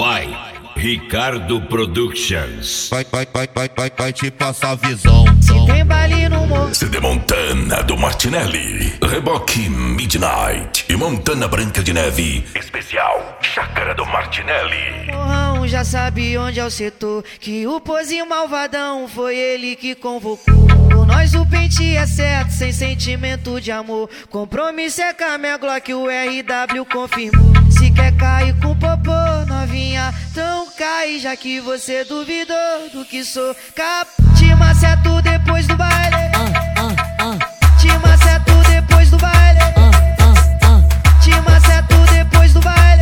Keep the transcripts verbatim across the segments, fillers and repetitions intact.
By Ricardo Productions. Vai, vai, vai, vai, vai, vai te passar a visão. Se tem baile no morro, C D Montana do Martinelli, Reboque Midnight e Montana Branca de Neve. Especial Chácara do Martinelli. morrão já sabe onde é o setor. Que o pozinho malvadão foi ele que convocou. Por nós o pente é certo, sem sentimento de amor. Compromisso é com a minha Glock, o R W confirmou. Se quer cair com popô, novinha, então cai. Já que você duvidou do que sou cap. Te maceto depois do baile. Te maceto depois do baile. Te maceto depois do baile.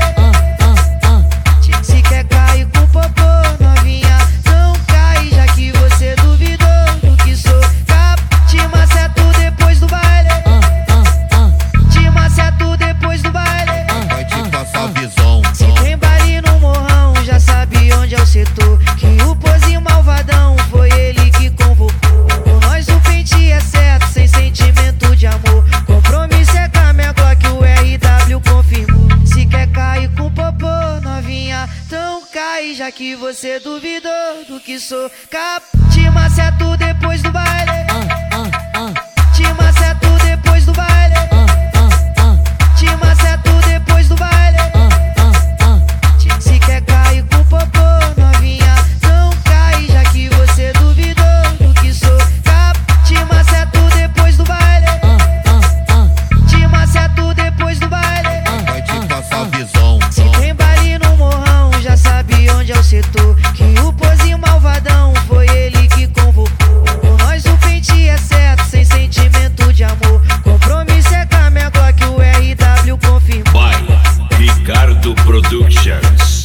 Se quer cair com popô, novinha, então cai. Já que você duvidou do que sou cap. Te maceto depois do baile. Te maceto depois do baile. Vai te passar a visão. Se tem baile no morrão, já sabe onde é o setor. Que o pozinho malvadão foi ele que convocou. Por nós o pente é certo, sem sentimento de amor. Compromisso é com a minha Glock, o R W confirmou. Se quer cair com popô, novinha, então cai. Já que você duvidou do que sou cap. Te maceto depois do baile. Te maceto depois do baile. Te maceto depois do baile. Se quer cair com popô, novinha, então cai. Já que você duvidou do que sou cap. Te maceto depois do baile. Te maceto depois do baile. Vai te passar a visão. Se tem baile no morrão, já sabe onde é o setor. Que o pozinho malvadão foi ele que convocou. Por nós o pente é certo, sem sentimento de amor. Compromisso é com a minha Glock, o R W confirmou. By Ricardo Productions.